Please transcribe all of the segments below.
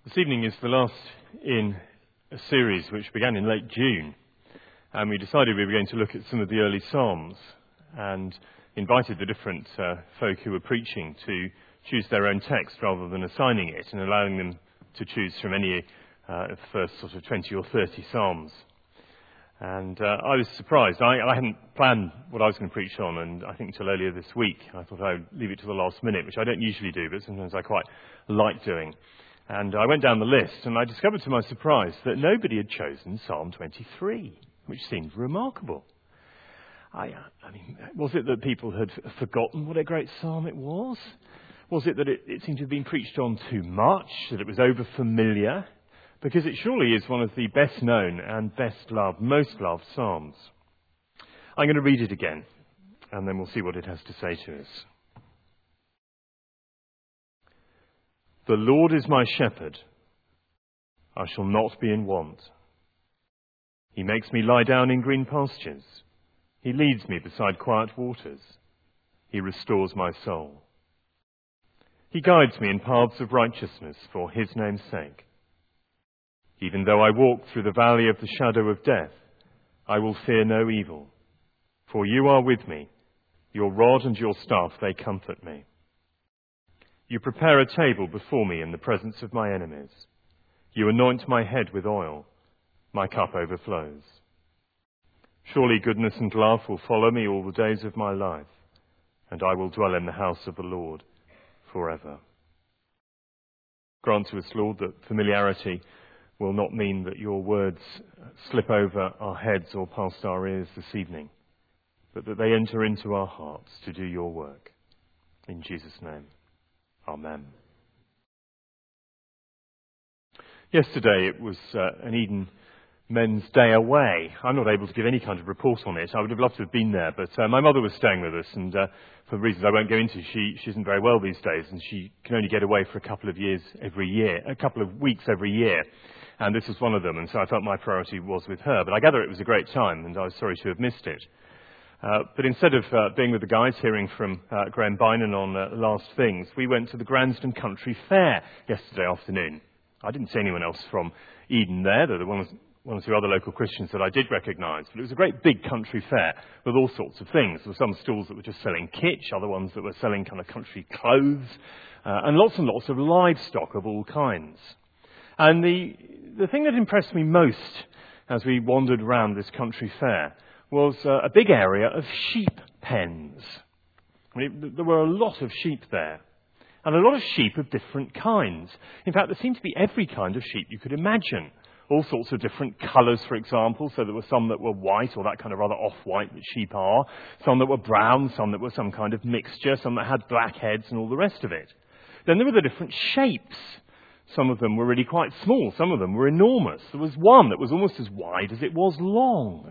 This evening is the last in a series which began in late June, and we decided we were going to look at some of the early Psalms and invited the different folk who were preaching to choose their own text rather than assigning it and allowing them to choose from any of the first sort of 20 or 30 Psalms. And I was surprised. I hadn't planned what I was going to preach on, and I think until earlier this week. I thought I would leave it to the last minute, which I don't usually do, but sometimes I quite like doing. And I went down the list, and I discovered to my surprise that nobody had chosen Psalm 23, which seemed remarkable. I mean, was it that people had forgotten what a great psalm it was? Was it that it seemed to have been preached on too much, that it was over-familiar? Because it surely is one of the best-known and best-loved, most-loved psalms. I'm going to read it again, and then we'll see what it has to say to us. The Lord is my shepherd. I shall not be in want. He makes me lie down in green pastures. He leads me beside quiet waters. He restores my soul. He guides me in paths of righteousness for his name's sake. Even though I walk through the valley of the shadow of death, I will fear no evil. For you are with me. Your rod and your staff, they comfort me. You prepare a table before me in the presence of my enemies. You anoint my head with oil. My cup overflows. Surely goodness and love will follow me all the days of my life, and I will dwell in the house of the Lord forever. Grant to us, Lord, that familiarity will not mean that your words slip over our heads or past our ears this evening, but that they enter into our hearts to do your work. In Jesus' name. Amen. Yesterday it was an Eden Men's Day away. I'm not able to give any kind of report on it. I would have loved to have been there, but my mother was staying with us, and for reasons I won't go into, she isn't very well these days, and she can only get away for a couple of weeks every year, and this was one of them, and so I felt my priority was with her. But I gather it was a great time, and I was sorry to have missed it. But instead of being with the guys, hearing from Graham Bynon on Last Things, we went to the Gransden Country Fair yesterday afternoon. I didn't see anyone else from Eden there. There were one or two other local Christians that I did recognise. But it was a great big country fair with all sorts of things. There were some stalls that were just selling kitsch, other ones that were selling kind of country clothes, and lots of livestock of all kinds. And the thing that impressed me most as we wandered around this country fair was a big area of sheep pens. I mean, there were a lot of sheep there, and a lot of sheep of different kinds. In fact, there seemed to be every kind of sheep you could imagine. All sorts of different colours, for example, so there were some that were white, or that kind of rather off-white that sheep are, some that were brown, some that were some kind of mixture, some that had black heads and all the rest of it. Then there were the different shapes. Some of them were really quite small, some of them were enormous. There was one that was almost as wide as it was long.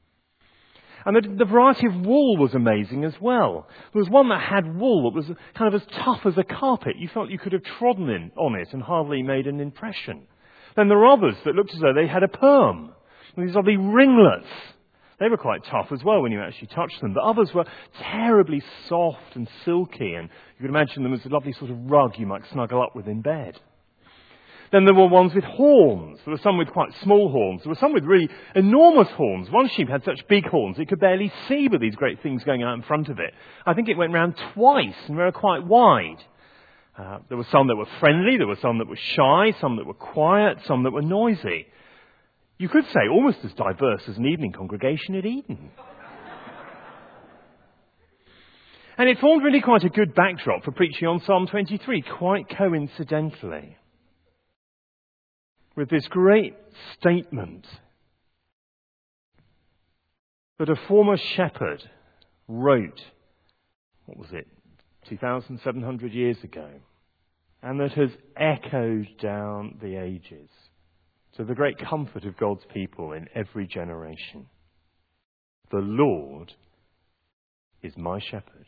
And the variety of wool was amazing as well. There was one that had wool that was kind of as tough as a carpet. You felt you could have trodden on it and hardly made an impression. Then there were others that looked as though they had a perm. These lovely ringlets. They were quite tough as well when you actually touched them. But others were terribly soft and silky, and you could imagine them as a lovely sort of rug you might snuggle up with in bed. Then there were ones with horns. There were some with quite small horns. There were some with really enormous horns. One sheep had such big horns it could barely see with these great things going out in front of it. I think it went round twice and they were quite wide. There were some that were friendly. There were some that were shy. Some that were quiet. Some that were noisy. You could say almost as diverse as an evening congregation at Eden. And it formed really quite a good backdrop for preaching on Psalm 23, quite coincidentally, with this great statement that a former shepherd wrote, 2,700 years ago, and that has echoed down the ages to the great comfort of God's people in every generation. The Lord is my shepherd.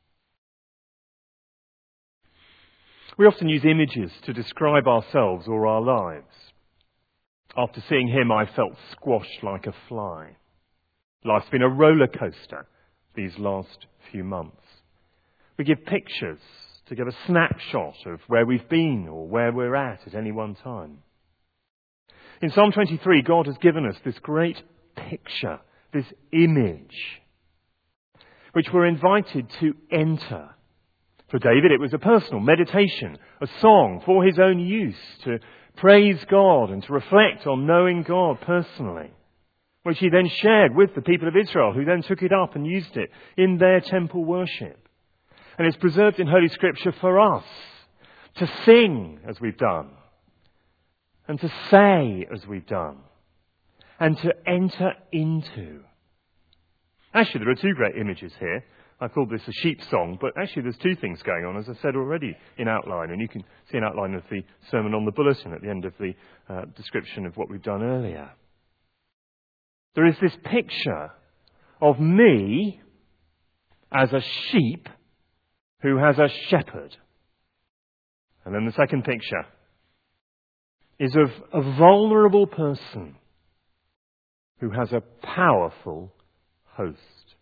We often use images to describe ourselves or our lives. After seeing him, I felt squashed like a fly. Life's been a roller coaster these last few months. We give pictures to give a snapshot of where we've been or where we're at any one time. In Psalm 23, God has given us this great picture, this image, which we're invited to enter. For David, it was a personal meditation, a song for his own use, to praise God and to reflect on knowing God personally, which he then shared with the people of Israel, who then took it up and used it in their temple worship. And it's preserved in Holy Scripture for us to sing as we've done, and to say as we've done, and to enter into. Actually, there are two great images here. I called this a sheep song, but actually there's two things going on, as I said already, in outline. And you can see an outline of the sermon on the bulletin at the end of the description of what we've done earlier. There is this picture of me as a sheep who has a shepherd. And then the second picture is of a vulnerable person who has a powerful host.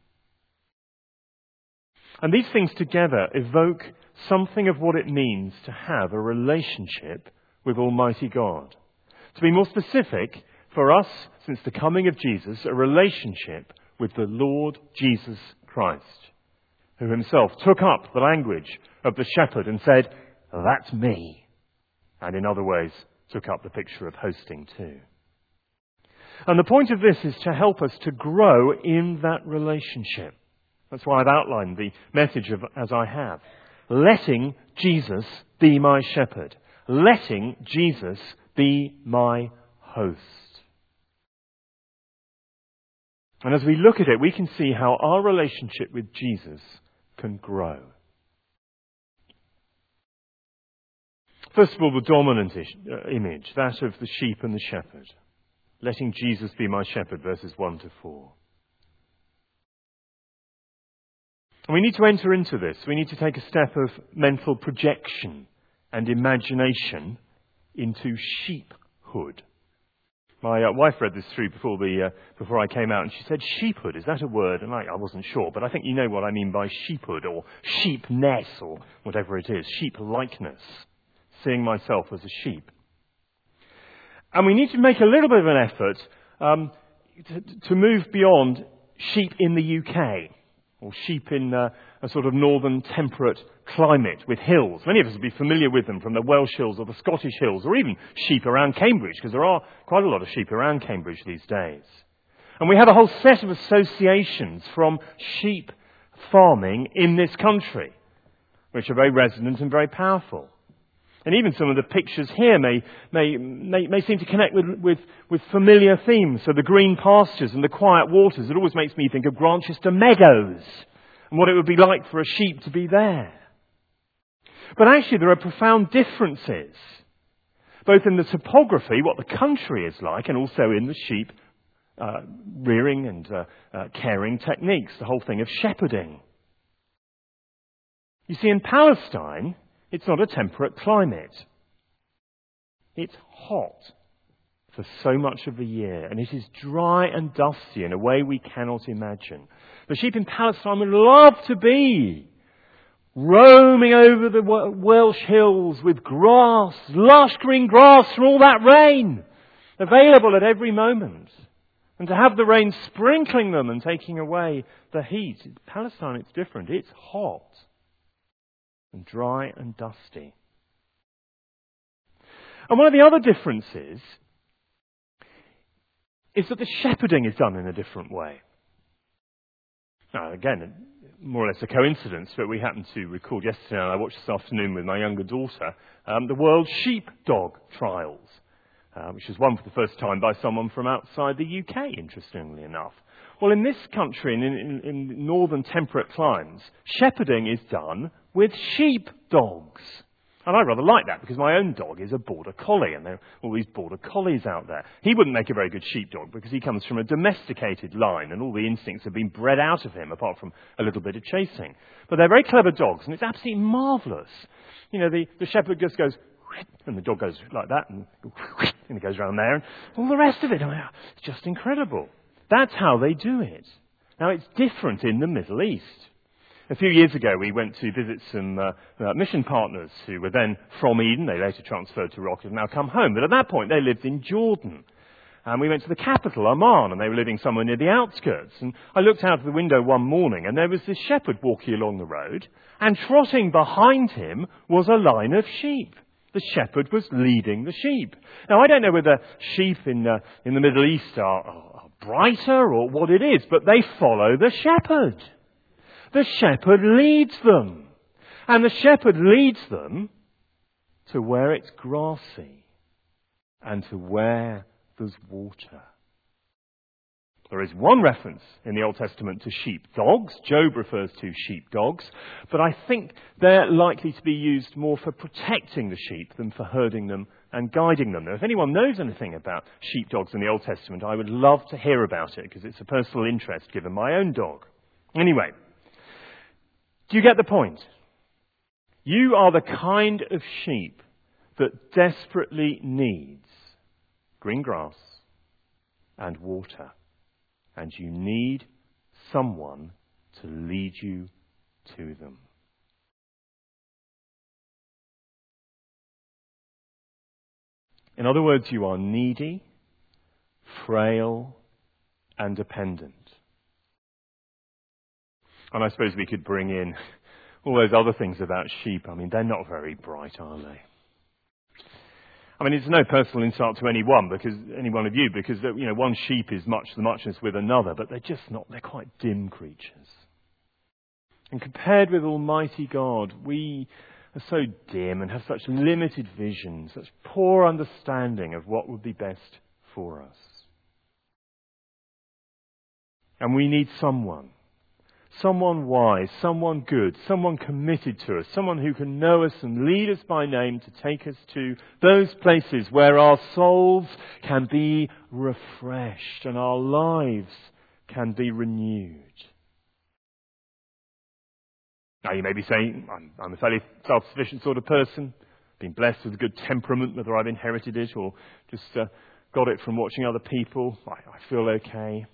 And these things together evoke something of what it means to have a relationship with Almighty God. To be more specific, for us, since the coming of Jesus, a relationship with the Lord Jesus Christ, who himself took up the language of the shepherd and said, "That's me," and in other ways took up the picture of hosting too. And the point of this is to help us to grow in that relationship. That's why I've outlined the message as I have. Letting Jesus be my shepherd. Letting Jesus be my host. And as we look at it, we can see how our relationship with Jesus can grow. First of all, the dominant image, that of the sheep and the shepherd. Letting Jesus be my shepherd, verses 1 to 4. And we need to enter into this. We need to take a step of mental projection and imagination into sheephood. My wife read this through before I came out, and she said, "Sheephood, is that a word?" And I wasn't sure, but I think you know what I mean by sheephood, or sheepness, or whatever it is, sheep-likeness, seeing myself as a sheep. And we need to make a little bit of an effort to move beyond sheep in the UK, or sheep in a sort of northern temperate climate with hills. Many of us will be familiar with them from the Welsh hills or the Scottish hills, or even sheep around Cambridge, because there are quite a lot of sheep around Cambridge these days. And we have a whole set of associations from sheep farming in this country, which are very resonant and very powerful. And even some of the pictures here may seem to connect with familiar themes. So the green pastures and the quiet waters, it always makes me think of Grantchester Meadows and what it would be like for a sheep to be there. But actually there are profound differences, both in the topography, what the country is like, and also in the sheep rearing and caring techniques, the whole thing of shepherding. You see, in Palestine, it's not a temperate climate. It's hot for so much of the year, and it is dry and dusty in a way we cannot imagine. The sheep in Palestine would love to be roaming over the Welsh hills with grass, lush green grass from all that rain, available at every moment, and to have the rain sprinkling them and taking away the heat. In Palestine, it's different. It's hot and dry and dusty. And one of the other differences is that the shepherding is done in a different way. Now, again, more or less a coincidence, but we happened to record yesterday, and I watched this afternoon with my younger daughter, the World Sheepdog Trials, which was won for the first time by someone from outside the UK, interestingly enough. Well, in this country, in northern temperate climes, shepherding is done with sheepdogs. And I rather like that, because my own dog is a border collie, and there are all these border collies out there. He wouldn't make a very good sheepdog, because he comes from a domesticated line, and all the instincts have been bred out of him, apart from a little bit of chasing. But they're very clever dogs, and it's absolutely marvellous. You know, the shepherd just goes, and the dog goes like that, and it goes around there, and all the rest of it. It's just incredible. That's how they do it. Now, it's different in the Middle East. A few years ago, we went to visit some mission partners who were then from Eden. They later transferred to Rock and have now come home. But at that point, they lived in Jordan. And we went to the capital, Amman, and they were living somewhere near the outskirts. And I looked out of the window one morning, and there was this shepherd walking along the road, and trotting behind him was a line of sheep. The shepherd was leading the sheep. Now, I don't know whether sheep in the Middle East are brighter or what it is, but they follow the shepherd. The shepherd leads them. And the shepherd leads them to where it's grassy and to where there's water. There is one reference in the Old Testament to sheepdogs. Job refers to sheepdogs, but I think they're likely to be used more for protecting the sheep than for herding them and guiding them. Now, if anyone knows anything about sheepdogs in the Old Testament, I would love to hear about it because it's a personal interest given my own dog. Anyway, do you get the point? You are the kind of sheep that desperately needs green grass and water. And you need someone to lead you to them. In other words, you are needy, frail, and dependent. And I suppose we could bring in all those other things about sheep. I mean, they're not very bright, are they? I mean, it's no personal insult to any one of you, because one sheep is much the muchness with another, but they're just not. They're quite dim creatures. And compared with Almighty God, we are so dim and have such limited vision, such poor understanding of what would be best for us. And we need someone wise, someone good, someone committed to us, someone who can know us and lead us by name to take us to those places where our souls can be refreshed and our lives can be renewed. Now you may be saying, I'm a fairly self-sufficient sort of person, been blessed with a good temperament, whether I've inherited it or just got it from watching other people. I feel okay.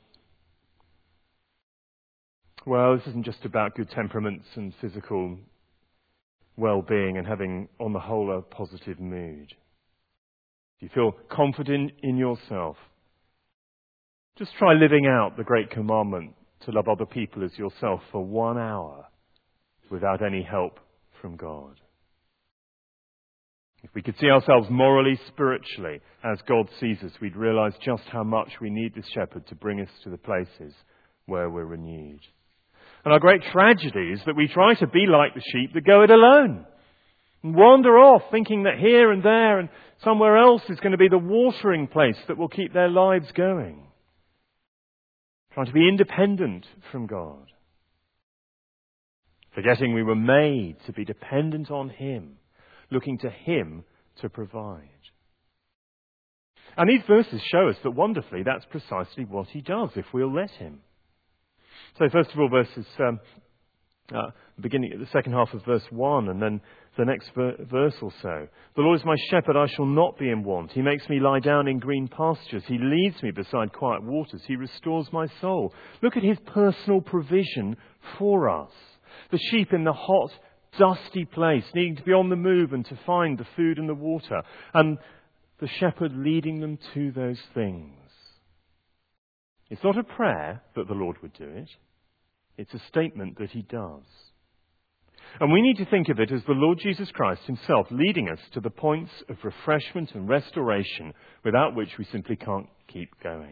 Well, this isn't just about good temperaments and physical well-being and having, on the whole, a positive mood. If you feel confident in yourself, just try living out the great commandment to love other people as yourself for 1 hour without any help from God. If we could see ourselves morally, spiritually, as God sees us, we'd realize just how much we need this shepherd to bring us to the places where we're renewed. And our great tragedy is that we try to be like the sheep that go it alone and wander off thinking that here and there and somewhere else is going to be the watering place that will keep their lives going. Trying to be independent from God. Forgetting we were made to be dependent on Him, looking to Him to provide. And these verses show us that wonderfully that's precisely what He does if we'll let Him. So first of all, beginning at the second half of verse 1 and then the next verse or so. The Lord is my shepherd, I shall not be in want. He makes me lie down in green pastures. He leads me beside quiet waters. He restores my soul. Look at His personal provision for us. The sheep in the hot, dusty place, needing to be on the move and to find the food and the water. And the shepherd leading them to those things. It's not a prayer that the Lord would do it. It's a statement that He does. And we need to think of it as the Lord Jesus Christ Himself leading us to the points of refreshment and restoration without which we simply can't keep going.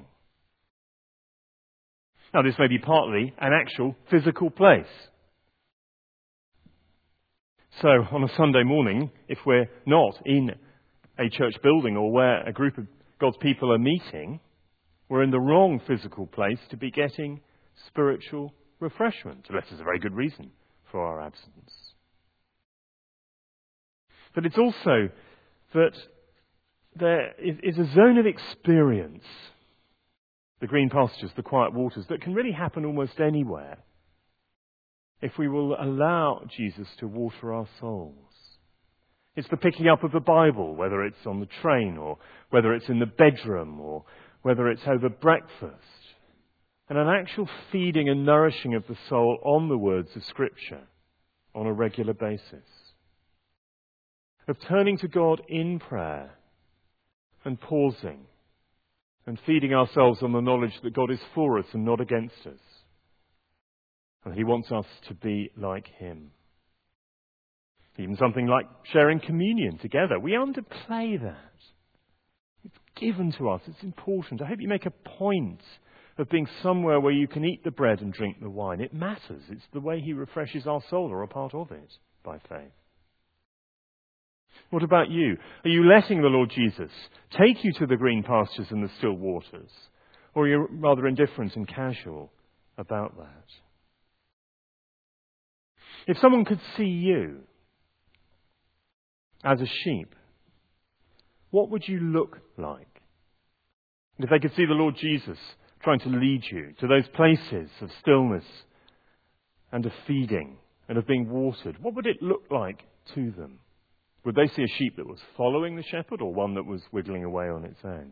Now, this may be partly an actual physical place. So, on a Sunday morning, if we're not in a church building or where a group of God's people are meeting, we're in the wrong physical place to be getting spiritual refreshment, unless there's a very good reason for our absence. But it's also that there is a zone of experience, the green pastures, the quiet waters, that can really happen almost anywhere if we will allow Jesus to water our souls. It's the picking up of the Bible, whether it's on the train or whether it's in the bedroom or whether it's over breakfast. and an actual feeding and nourishing of the soul on the words of Scripture on a regular basis. Of turning to God in prayer and pausing and feeding ourselves on the knowledge that God is for us and not against us. And He wants us to be like Him. Even something like sharing communion together. We underplay that. It's given to us. It's important. I hope you make a point of being somewhere where you can eat the bread and drink the wine. It matters. It's the way He refreshes our soul, or a part of it, by faith. What about you? Are you letting the Lord Jesus take you to the green pastures and the still waters? Or are you rather indifferent and casual about that? If someone could see you as a sheep, what would you look like? And if they could see the Lord Jesus trying to lead you to those places of stillness and of feeding and of being watered, what would it look like to them? Would they see a sheep that was following the shepherd, or one that was wiggling away on its own?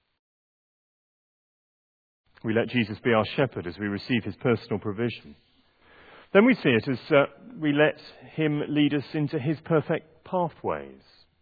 We let Jesus be our shepherd as we receive His personal provision. Then we see it as we let Him lead us into His perfect pathways.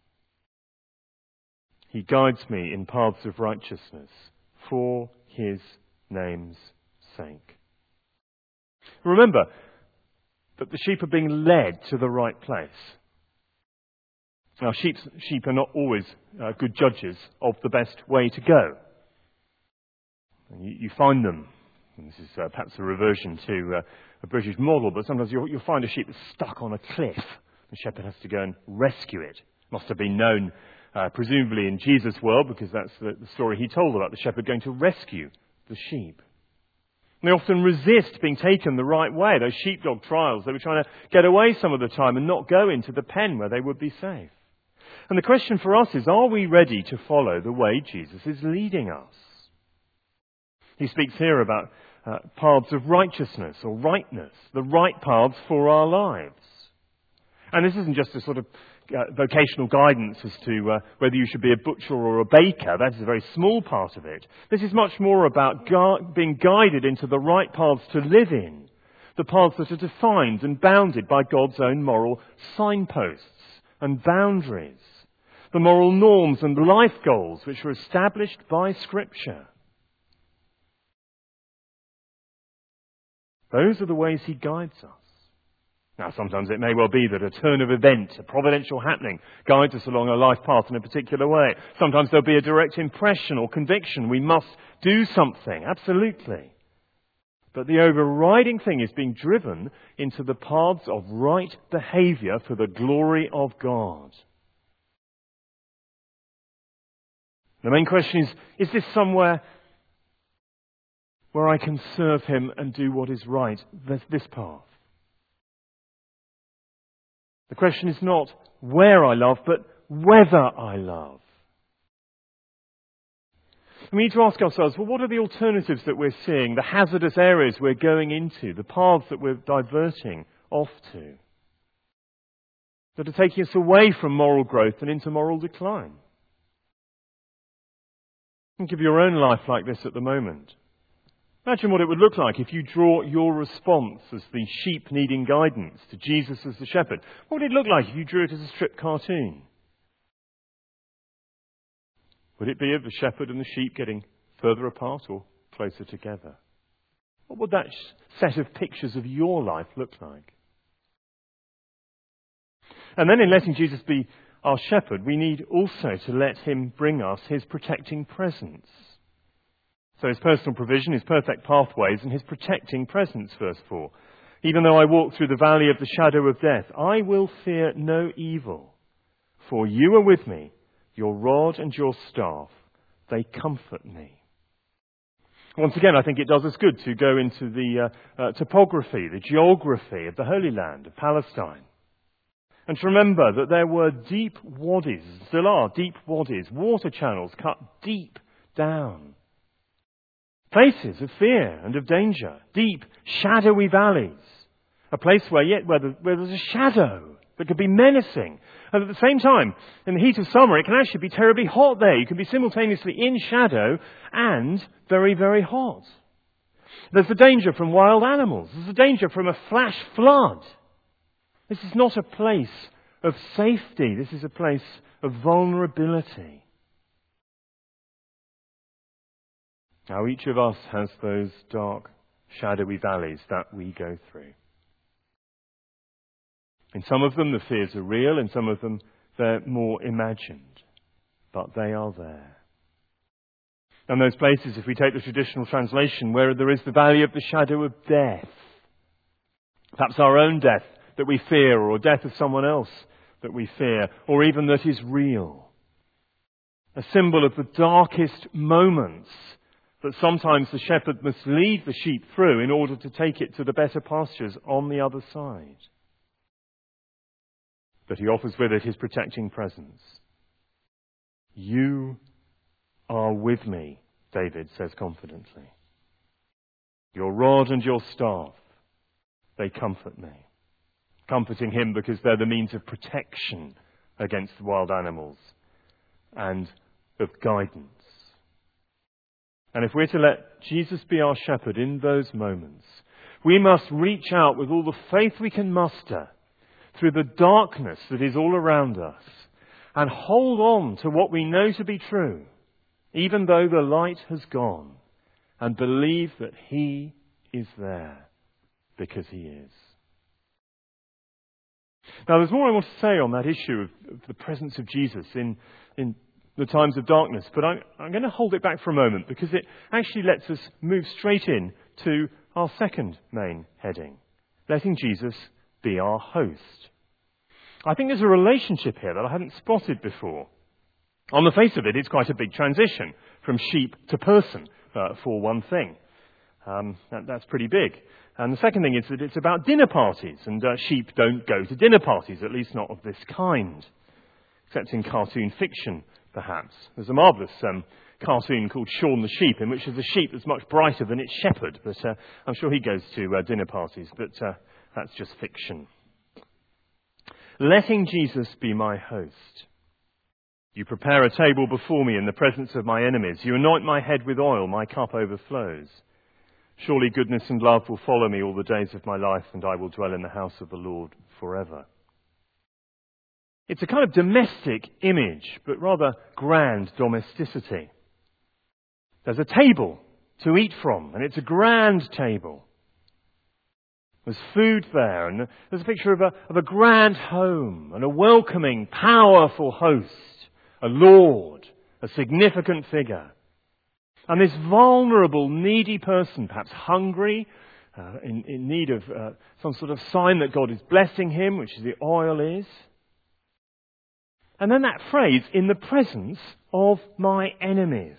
He guides me in paths of righteousness for His name's sake. Remember that the sheep are being led to the right place. Now, sheep are not always good judges of the best way to go. And you find them, and this is perhaps a reversion to a British model, but sometimes you'll find a sheep that's stuck on a cliff. The shepherd has to go and rescue it. Must have been known, presumably in Jesus' world, because that's the story He told about the shepherd going to rescue the sheep. And they often resist being taken the right way. Those sheepdog trials, they were trying to get away some of the time and not go into the pen where they would be safe. And the question for us is, are we ready to follow the way Jesus is leading us? He speaks here about paths of righteousness or rightness, the right paths for our lives. And this isn't just a sort of vocational guidance as to whether you should be a butcher or a baker. That is a very small part of it. This is much more about being guided into the right paths to live in, the paths that are defined and bounded by God's own moral signposts and boundaries, the moral norms and life goals which are established by Scripture. Those are the ways He guides us. Now, sometimes it may well be that a turn of event, a providential happening, guides us along a life path in a particular way. Sometimes there'll be a direct impression or conviction. We must do something, absolutely. But the overriding thing is being driven into the paths of right behaviour for the glory of God. The main question is this somewhere where I can serve Him and do what is right? This path. The question is not where I love, but whether I love. We need to ask ourselves, well, what are the alternatives that we're seeing, the hazardous areas we're going into, the paths that we're diverting off to, that are taking us away from moral growth and into moral decline? Think of your own life like this at the moment. Imagine what it would look like if you draw your response as the sheep needing guidance to Jesus as the shepherd. What would it look like if you drew it as a strip cartoon? Would it be of the shepherd and the sheep getting further apart or closer together? What would that set of pictures of your life look like? And then in letting Jesus be our shepherd, we need also to let Him bring us His protecting presence. So His personal provision, His perfect pathways, and His protecting presence, verse 4. Even though I walk through the valley of the shadow of death, I will fear no evil. For you are with me, your rod and your staff, they comfort me. Once again, I think it does us good to go into the topography, the geography of the Holy Land, of Palestine. And to remember that there were deep wadis, still are deep wadis, water channels cut deep down. Places of fear and of danger, deep, shadowy valleys. A place where there's a shadow that could be menacing. And at the same time, in the heat of summer, it can actually be terribly hot there. You can be simultaneously in shadow and very, very hot. There's the danger from wild animals. There's the danger from a flash flood. This is not a place of safety. This is a place of vulnerability. Now, each of us has those dark, shadowy valleys that we go through. In some of them, the fears are real. In some of them, they're more imagined. But they are there. And those places, if we take the traditional translation, where there is the valley of the shadow of death, perhaps our own death that we fear, or death of someone else that we fear, or even that is real. A symbol of the darkest moments that sometimes the shepherd must lead the sheep through in order to take it to the better pastures on the other side. But he offers with it his protecting presence. You are with me, David says confidently. Your rod and your staff, they comfort me. Comforting him because they're the means of protection against wild animals and of guidance. And if we're to let Jesus be our shepherd in those moments, we must reach out with all the faith we can muster through the darkness that is all around us and hold on to what we know to be true, even though the light has gone, and believe that he is there because he is. Now, there's more I want to say on that issue of the presence of Jesus in the times of darkness, but I'm going to hold it back for a moment because it actually lets us move straight in to our second main heading, letting Jesus be our host. I think there's a relationship here that I hadn't spotted before. On the face of it, it's quite a big transition from sheep to person, for one thing. That's pretty big. And the second thing is that it's about dinner parties, and sheep don't go to dinner parties, at least not of this kind, except in cartoon fiction, perhaps. There's a marvellous cartoon called Shaun the Sheep, in which there's a sheep that's much brighter than its shepherd, but I'm sure he goes to dinner parties, but that's just fiction. Letting Jesus be my host. You prepare a table before me in the presence of my enemies. You anoint my head with oil, my cup overflows. Surely goodness and love will follow me all the days of my life, and I will dwell in the house of the Lord forever. It's a kind of domestic image, but rather grand domesticity. There's a table to eat from, and it's a grand table. There's food there, and there's a picture of a grand home, and a welcoming, powerful host, a lord, a significant figure. And this vulnerable, needy person, perhaps hungry, in need of some sort of sign that God is blessing him, which the oil is. And then that phrase, in the presence of my enemies.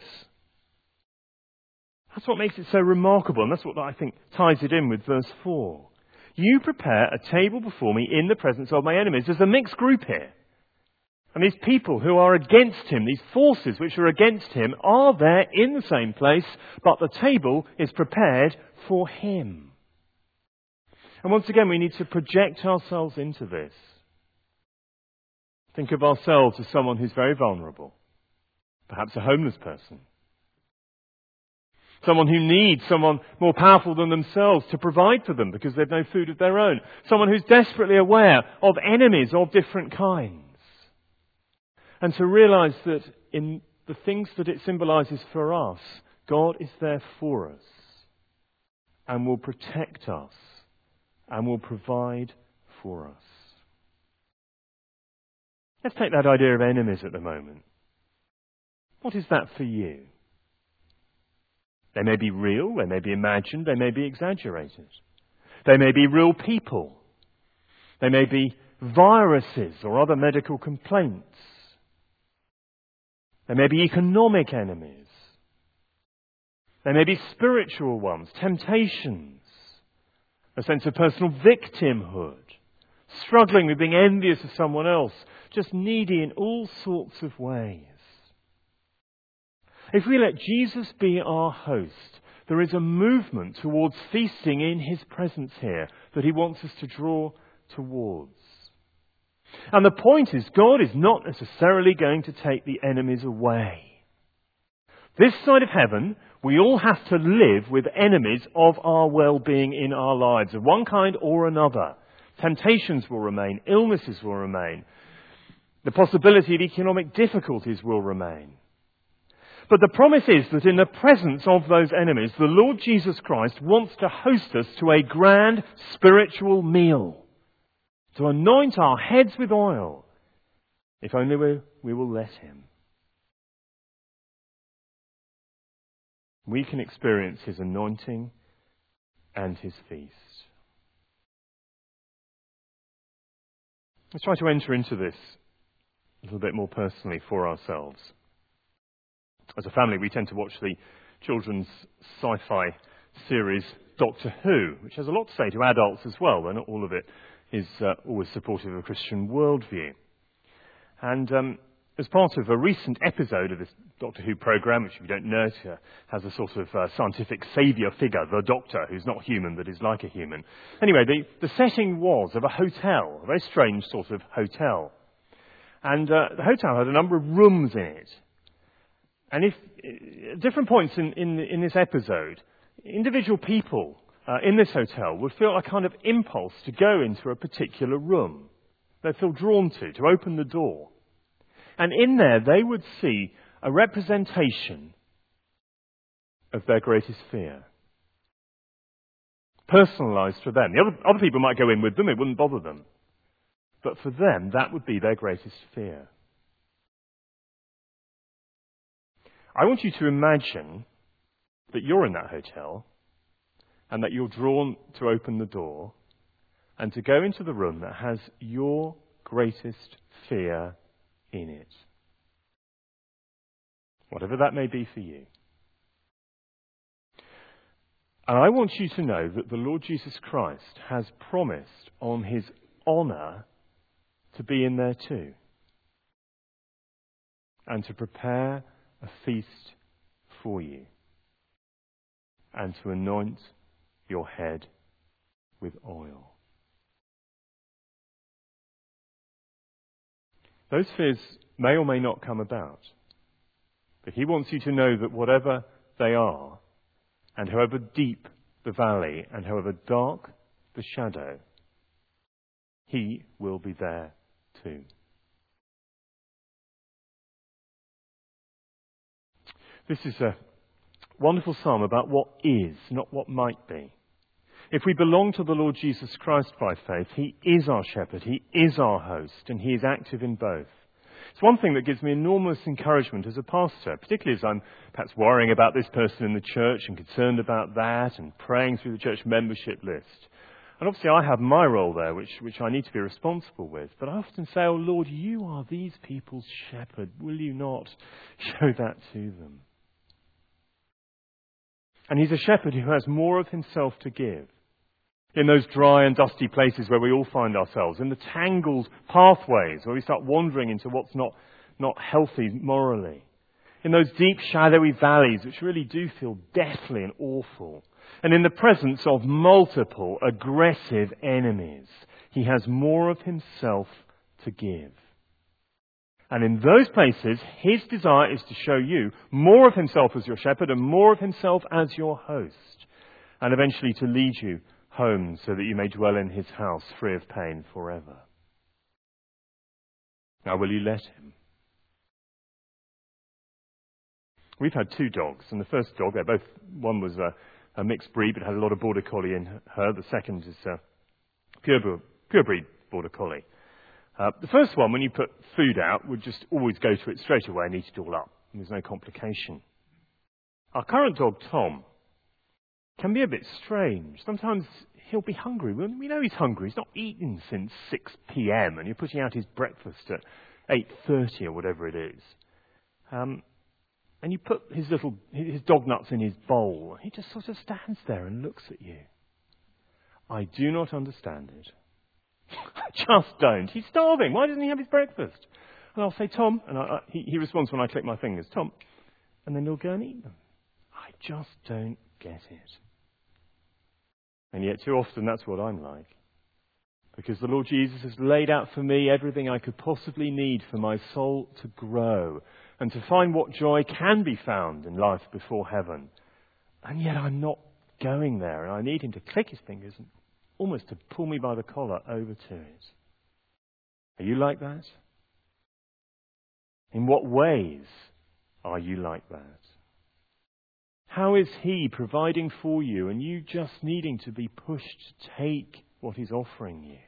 That's what makes it so remarkable, and that's what I think ties it in with verse 4. You prepare a table before me in the presence of my enemies. There's a mixed group here. And these people who are against him, these forces which are against him, are there in the same place, but the table is prepared for him. And once again, we need to project ourselves into this. Think of ourselves as someone who's very vulnerable, perhaps a homeless person. Someone who needs someone more powerful than themselves to provide for them because they've no food of their own. Someone who's desperately aware of enemies of different kinds. And to realize that in the things that it symbolizes for us, God is there for us and will protect us and will provide for us. Let's take that idea of enemies at the moment. What is that for you? They may be real, they may be imagined, they may be exaggerated. They may be real people. They may be viruses or other medical complaints. They may be economic enemies. They may be spiritual ones, temptations, a sense of personal victimhood, struggling with being envious of someone else, just needy in all sorts of ways. If we let Jesus be our host, there is a movement towards feasting in his presence here that he wants us to draw towards. And the point is, God is not necessarily going to take the enemies away. This side of heaven, we all have to live with enemies of our well-being in our lives, of one kind or another. Temptations will remain, illnesses will remain, the possibility of economic difficulties will remain. But the promise is that in the presence of those enemies, the Lord Jesus Christ wants to host us to a grand spiritual meal, to anoint our heads with oil, if only we will let him. We can experience his anointing and his feast. Let's try to enter into this a little bit more personally for ourselves. As a family, we tend to watch the children's sci-fi series Doctor Who, which has a lot to say to adults as well, though not all of it is always supportive of a Christian worldview. And as part of a recent episode of this Doctor Who programme, which if you don't know, has a sort of scientific saviour figure, the Doctor, who's not human but is like a human. Anyway, the setting was of a hotel, a very strange sort of hotel. And the hotel had a number of rooms in it. And if at different points in this episode, individual people in this hotel would feel a kind of impulse to go into a particular room. They'd feel drawn to open the door. And in there they would see a representation of their greatest fear. Personalised for them. The other people might go in with them, it wouldn't bother them. But for them, that would be their greatest fear. I want you to imagine that you're in that hotel and that you're drawn to open the door and to go into the room that has your greatest fear in it. Whatever that may be for you. And I want you to know that the Lord Jesus Christ has promised on his honour to be in there too. And to prepare a feast for you. And to anoint your head with oil. Those fears may or may not come about. But he wants you to know that whatever they are, and however deep the valley, and however dark the shadow, he will be there too. This is a wonderful psalm about what is, not what might be. If we belong to the Lord Jesus Christ by faith, he is our shepherd, he is our host, and he is active in both. It's one thing that gives me enormous encouragement as a pastor, particularly as I'm perhaps worrying about this person in the church and concerned about that and praying through the church membership list. And obviously I have my role there, which I need to be responsible with. But I often say, oh Lord, you are these people's shepherd. Will you not show that to them? And he's a shepherd who has more of himself to give. In those dry and dusty places where we all find ourselves, in the tangled pathways where we start wandering into what's not healthy morally, in those deep shadowy valleys which really do feel deathly and awful, and in the presence of multiple aggressive enemies, he has more of himself to give. And in those places, his desire is to show you more of himself as your shepherd and more of himself as your host, and eventually to lead you home so that you may dwell in his house free of pain forever. Now, will you let him? We've had 2 dogs, and the first dog, one was a mixed breed, but had a lot of border collie in her. The second is a pure breed border collie. The first one, when you put food out, would just always go to it straight away and eat it all up. There's no complication. Our current dog, Tom, can be a bit strange. Sometimes he'll be hungry. We know he's hungry. He's not eaten since 6 p.m. and you're putting out his breakfast at 8:30 or whatever it is. And you put his dog nuts in his bowl. He just sort of stands there and looks at you. I do not understand it. I just don't. He's starving. Why doesn't he have his breakfast? And I'll say, Tom, and he responds when I click my fingers, Tom, and then he'll go and eat them. I just don't get it. And yet too often that's what I'm like. Because the Lord Jesus has laid out for me everything I could possibly need for my soul to grow and to find what joy can be found in life before heaven. And yet I'm not going there, and I need him to click his fingers and almost to pull me by the collar over to it. Are you like that? In what ways are you like that? How is he providing for you and you just needing to be pushed to take what he's offering you?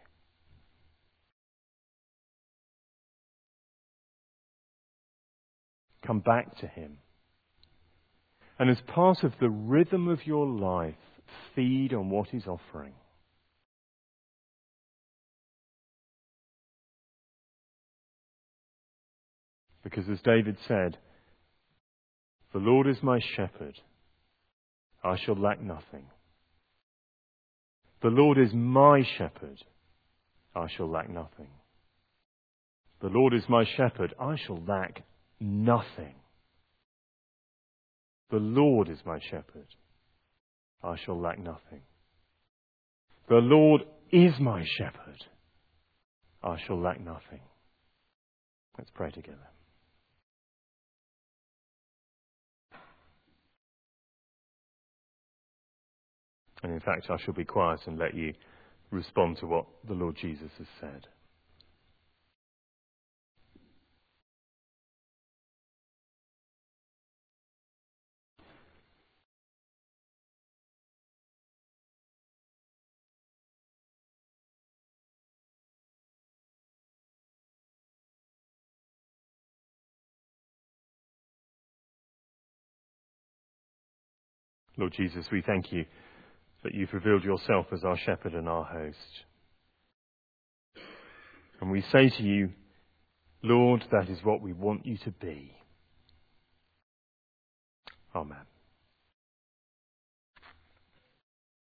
Come back to him. And as part of the rhythm of your life, feed on what he's offering. Because as David said, the Lord is my shepherd, I shall lack nothing. The Lord is my shepherd, I shall lack nothing. The Lord is my shepherd, I shall lack nothing. The Lord is my shepherd, I shall lack nothing. The Lord is my shepherd, I shall lack nothing. Let's pray together. And in fact, I shall be quiet and let you respond to what the Lord Jesus has said. Lord Jesus, we thank you that you've revealed yourself as our shepherd and our host. And we say to you, Lord, that is what we want you to be. Amen.